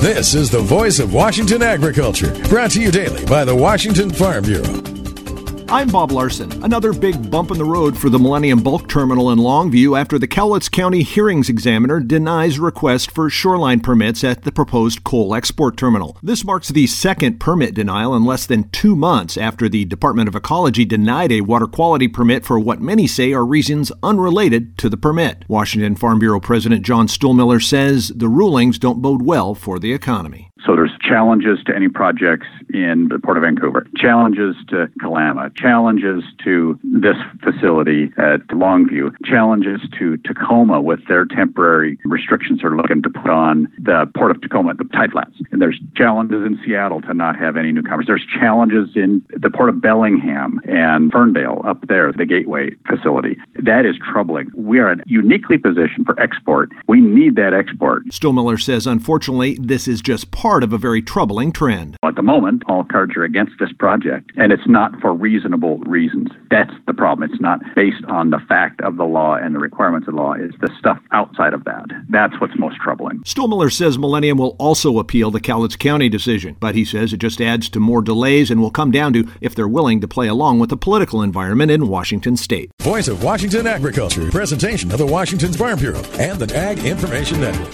This is the voice of Washington agriculture, brought to you daily by the Washington Farm Bureau. I'm Bob Larson. Another big bump in the road for the Millennium Bulk Terminal in Longview after the Cowlitz County Hearings Examiner denies request for shoreline permits at the proposed coal export terminal. This marks the second permit denial in less than 2 months after the Department of Ecology denied a water quality permit for what many say are reasons unrelated to the permit. Washington Farm Bureau President John Stuhlmiller says the rulings don't bode well for the economy. So there's challenges to any projects in the Port of Vancouver, challenges to Kalama, challenges to this facility at Longview, challenges to Tacoma with their temporary restrictions they're looking to put on the Port of Tacoma, the tide flats. And there's challenges in Seattle to not have any newcomers. There's challenges in the Port of Bellingham and Ferndale up there, the Gateway facility. That is troubling. We are uniquely positioned for export. We need that export. Stuhlmiller says, unfortunately, this is just part of a very troubling trend. At the moment, all cards are against this project, and it's not for reasonable reasons. That's the problem. It's not based on the fact of the law and the requirements of the law. It's the stuff outside of that. That's what's most troubling. Stuhlmiller says Millennium will also appeal the Cowlitz County decision, but he says it just adds to more delays and will come down to if they're willing to play along with the political environment in Washington state. Voice of Washington agriculture, presentation of the Washington Farm Bureau and the Ag Information Network.